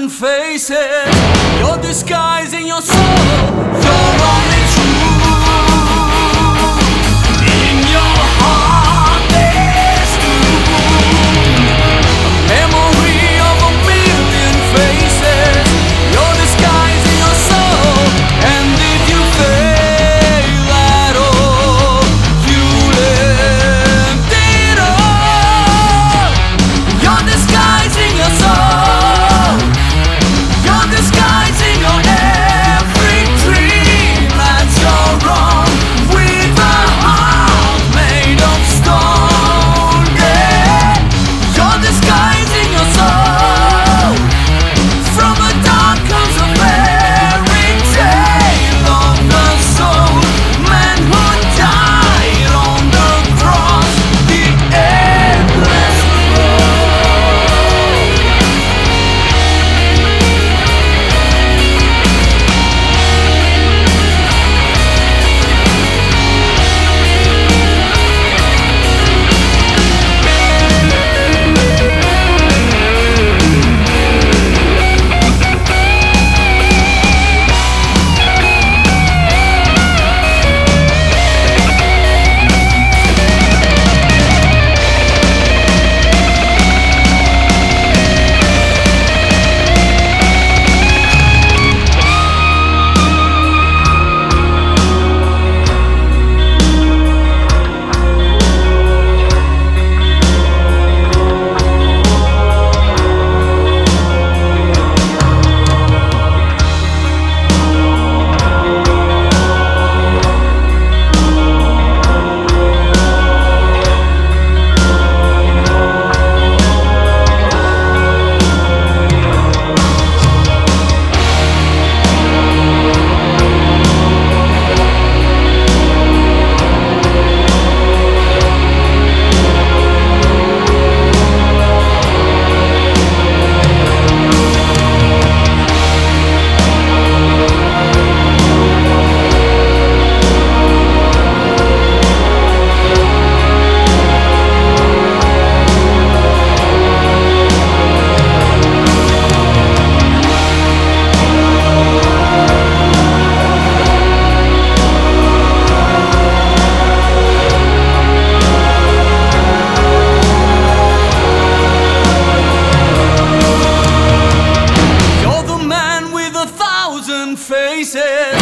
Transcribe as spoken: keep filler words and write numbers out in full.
thousand faces. You're disguising your soul. You're only true. In your heart there's gloom, a memory of a million faces. You're disguising your soul. And did you fail at all? You lived it all. You're disguising your soul. You're disguising your every dream as you're wrong, with a heart made of stone. Yeah, you're disguising your soul from a dark comes a fairy tale of the soul, man who died on the cross, the endless road. You're the man with a thousand faces.